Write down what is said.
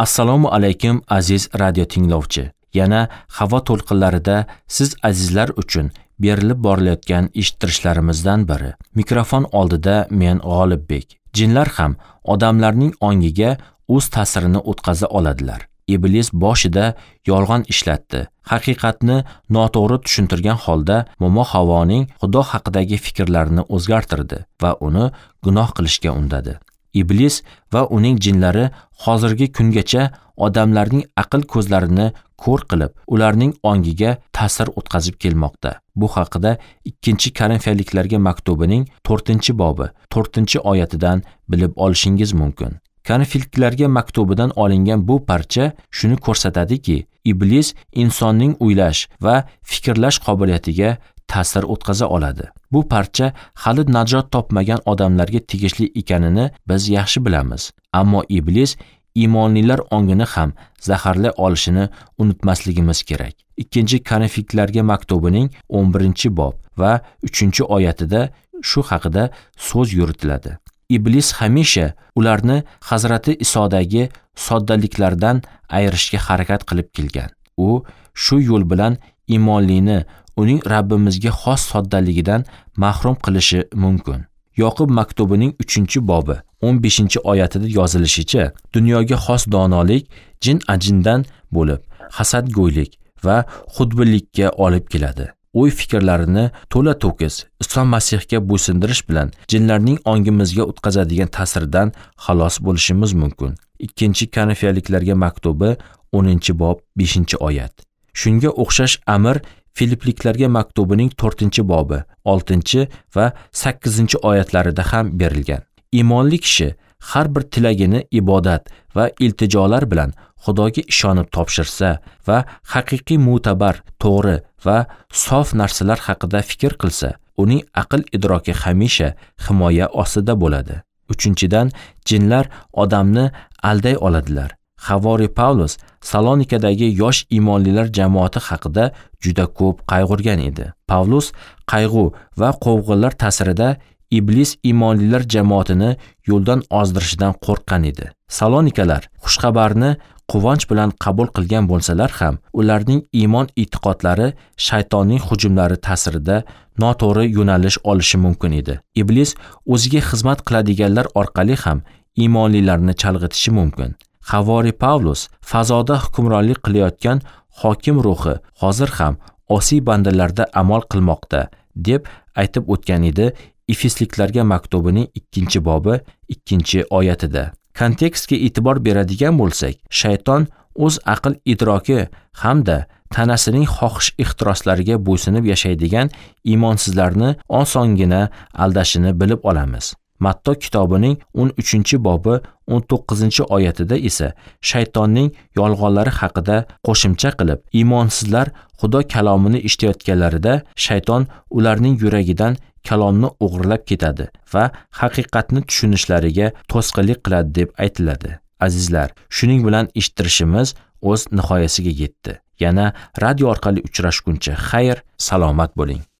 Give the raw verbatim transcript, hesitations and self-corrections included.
Assalomu alaykum aziz radio tinglovchi. Yana havo to'lqinlarida siz azizlar uchun berilib borilayotgan eshittirishlarimizdan biri. Mikrofon oldida men G'olibbek. Jinlar ham odamlarning ongiga o'z ta'sirini o'tkaza oladilar. Iblis boshida yolg'on ishlatdi. Haqiqatni noto'g'ri tushuntirgan holda momo Havoning Xudo haqidagi fikrlarini o'zgartirdi va uni gunoh qilishga undadi. Iblis va uning jinlari hozirgi kungacha odamlarning aql ko'zlarini ko'r qilib, ularning ongiga ta'sir o'tkazib kelmoqda. Bu haqida ikkinchi Korinfiyaliklarga maktubining to'rtinchi bobi, to'rtinchi oyatidan bilib olishingiz mumkin. Korinfiyaliklarga maktubidan olingan bu parcha shuni ko'rsatadiki, Iblis insonning o'ylash va fikrlash qobiliyatiga ta'sir o'tkaza oladi. Bu parcha hali najot topmagan odamlarga tegishli ekanini biz yaxshi bilamiz. Ammo Iblis iymonlilar ongini ham zaharlay olishini unutmasligimiz kerak. ikkinchi Korinfiyaliklarga maktubining o'n birinchi bob va uchinchi oyatida shu haqida so'z yuritiladi. Iblis hamisha ularni Hazrati Isodagi soddaliklardan ayirishga harakat qilib kelgan. U shu yo'l bilan iymonlini uning Rabbimizga xos soddaligidan mahrum qilishi mumkin. Yoqub maktubining uchinchi bobi, o'n beshinchi oyatida yozilishicha, dunyoga xos donolik jin ajindan bo'lib, hasadgo'ylik va xudbinlikka olib keladi. O'y fikrlarini to'la to'kis Iso Masihga bo'ysundirish bilan jinlarning ongimizga o'tkazadigan ta'sirdan xalos bo'lishimiz mumkin. ikkinchi Korinfiyaliklarga maktubi o'ninchi bob, beshinchi oyat. Shunga o'xshash amr Filipliklarga maktubining to'rtinchi bobi, oltinchi va sakkizinchi oyatlarida ham berilgan. Iymonli kishi har bir tilagini ibodat va iltijolar bilan Xudoga ishonib topshirsa va haqiqiy mo'tabar, to'g'ri va sof narsalar haqida fikr qilsa, uning aql idroki hamisha himoya ostida bo'ladi. Uchinchidan, jinlar odamni alday oladilar. Havori Pavlus Salonikadagi yosh iymonlilar jamoati haqida juda ko'p qayg'urgan edi. Pavlus qayg'u va qovg'inlar ta'sirida Iblis iymonlilar jamoatini yo'ldan ozdirishidan qo'rqqan edi. Salonikalar xushxabarni quvonch bilan qabul qilgan bo'lsalar ham, ularning iymon e'tiqodlari shaytonning hujumlari ta'sirida noto'g'ri yo'nalish olishi mumkin edi. Iblis o'ziga xizmat qiladiganlar orqali ham iymonlilarni chalg'itishi mumkin. Havori Pavlus fazoda hukmronlik qilayotgan hokim ruhi hozir ham osiy bandalarda amal qilmoqda deb aytib o'tgan edi Efesliklarga maktubining ikkinchi bobi, ikkinchi oyatida. Kontekstga e'tibor beradigan bo'lsak, shayton o'z aql idroki hamda tanasining xohish ixtiroslariga bo'ysunib yashaydigan iymonsizlarni osongina aldashini bilib olamiz. Matto kitobining o'n uchinchi bobi, o'n to'qqizinchi oyatida esa shaytonning yolg'onlari haqida qo'shimcha qilib, iymonsizlar Xudo kalomini eshitayotganlarida shayton ularning yuragidan kalomni o'g'irlab ketadi va haqiqatni tushunishlariga to'sqinlik qiladi deb aytiladi. Azizlar, shuning bilan eshittirishimiz o'z nihoyasiga yetdi. Yana radio orqali uchrashguncha xayr, salomat bo'ling.